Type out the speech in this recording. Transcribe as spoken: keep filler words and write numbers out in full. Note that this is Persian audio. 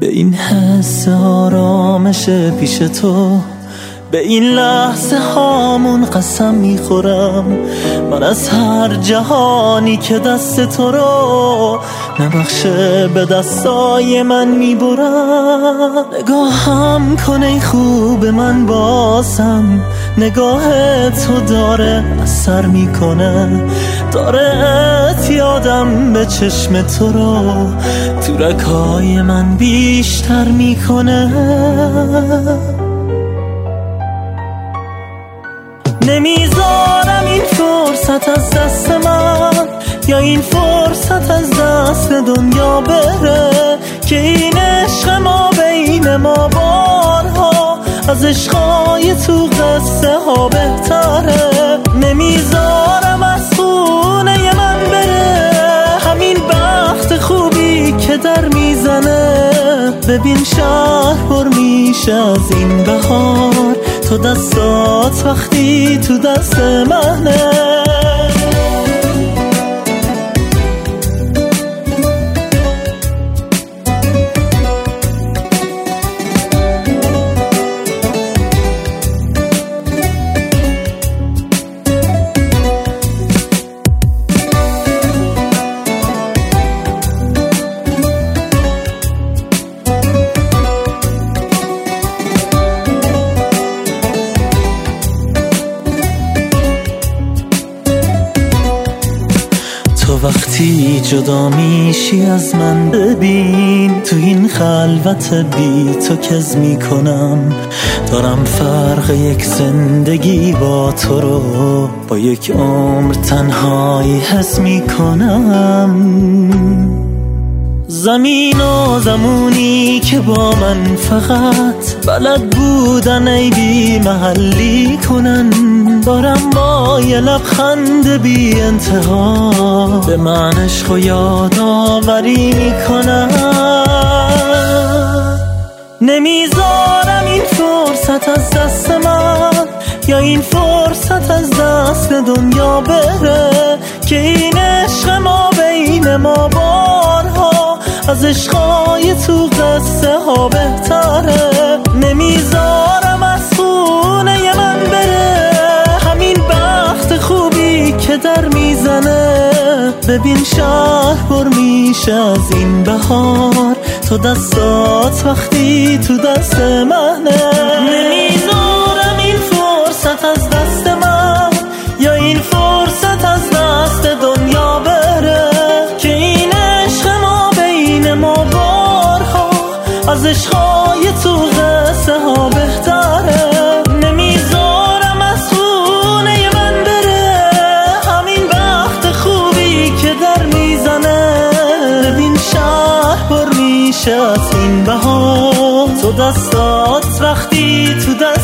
به این حس آرامش پیش تو، به این لحظه هامون قسم میخورم من از هر جهانی که دست تو رو نبخشه به دستای من میبرم. نگاهم کنه خوب من بازم، نگاه تو داره اثر میکنه، داره اعتیادم به چشم تو رو تو رگ‌های من بیشتر میکنه. نمیذارم این فرصت از دست من، یا این فرصت از دست دنیا بره، که این عشق ما بین ما بارها از عشقای تو قصه ها بهتره. نمیذارم از خونه من بره همین بخت خوبی که در میزنه. ببین شهر پر میشه از این بهار، تو دستات وقتی تو دست منه. تو وقتی جدا میشی از من، ببین تو این خلوت بی تو کز میکنم. دارم فرق یک زندگی با تو رو با یک عمر تنهایی حس میکنم. زمین و زمونی که با من فقط بلد بودن ای بی محلی کنن، دارم با یه لبخند بی انتها به من عشق و یادآوری میکنن. نمیذارم این فرصت از دست من، یا این فرصت از دست دنیا بره، که این عشق ما بین ما بارها از عشقای تو قصه ها بهتره. نمیذارم از خونه من بره همین بخت خوبی که در میزنه. ببین شهر پر میشه از این بهار، تو دستات وقتی تو دست منه. نمیذارم این فرصت از دست من، یا این فرصت از دست دنیا بره، که این عشق ما بین ما بارها از عشقای تو قصه ها بهتره. نمیذارم از خونه من بره همین وقت خوبی که در میزنه. ببین شهر پر میشه از این بهار، تو دستات وقتی تو دست